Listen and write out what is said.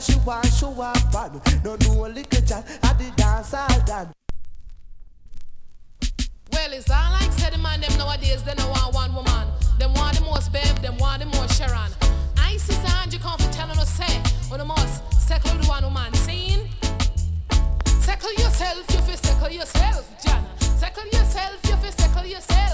she want show up fun. No know a little chat at the dance all done. Well, it's all like said the man them nowadays, they don't want one woman. Them want the most babe, them want the most Sharon. I see Angie come for telling us say, on the most settle the one woman seen. Settle yourself, you feel settle yourself, Jana. Settle yourself, you feel settle yourself.